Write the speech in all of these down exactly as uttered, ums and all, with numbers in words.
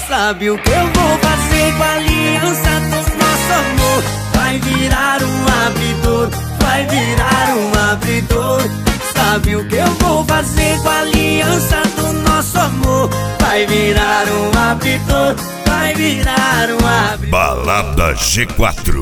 Sabe o que eu vou fazer com a aliança do nosso amor? Vai virar um abridor, vai virar um abridor. Sabe o que eu vou fazer com a aliança do nosso amor? Vai virar um abridor, vai virar um abridor. Balada G quatro.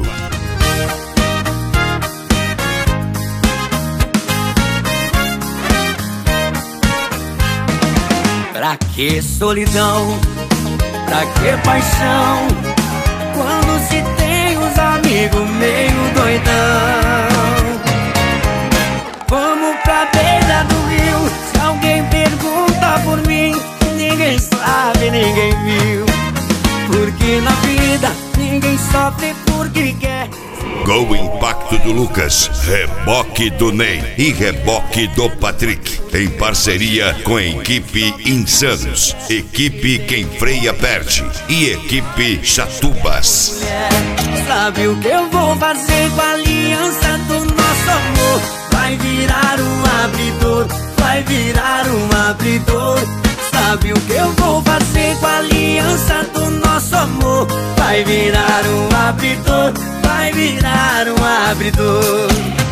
Pra que solidão? Pra que paixão? Quando se tem os amigos meio doidão. Vamos pra beira do rio. Se alguém pergunta por mim, ninguém sabe, ninguém viu. Porque na vida ninguém sofre porque quer. Gol Impacto do Lucas, reboque do Ney e reboque do Patrick, em parceria com a equipe Insanos, equipe Quem Freia Perde e equipe Chatubas. Sabe o que eu vou fazer com a aliança do nosso amor? Vai virar um abridor, vai virar um abridor. Sabe o que eu vou fazer com a aliança do nosso amor? Vai virar um abridor, vai virar um abridor.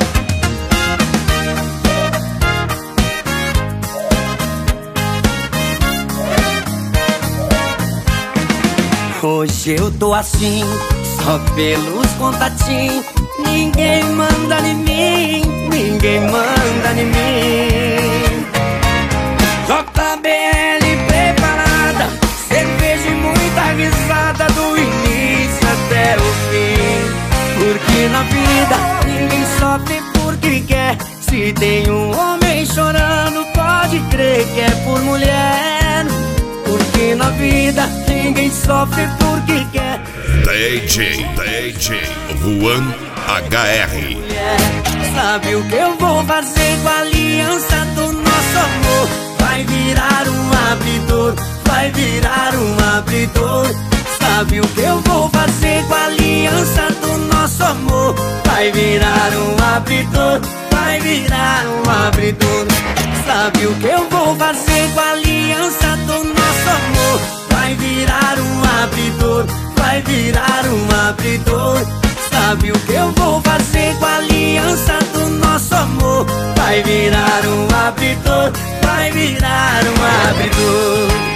Hoje eu tô assim, só pelos contatinhos. Ninguém manda em mim, ninguém manda em mim. J B L preparada, cerveja e muita risada do início até o fim. Porque na vida ninguém sofre porque quer. Se tem um homem chorando, pode crer que é por mulher. Porque na vida ninguém sofre porque quer. D J, D J Juan H R. Sabe o que eu vou fazer com a aliança do nosso amor? Vai virar um abridor, vai virar um abridor. Sabe o que eu vou fazer com a aliança do nosso amor? Vai virar um abridor, vai virar um abridor. Sabe o que eu vou fazer com a aliança do nosso amor? Vai virar um abridor, vai virar um abridor. Sabe o que eu vou fazer com a aliança do nosso amor? Vai virar um abridor, vai virar um abridor.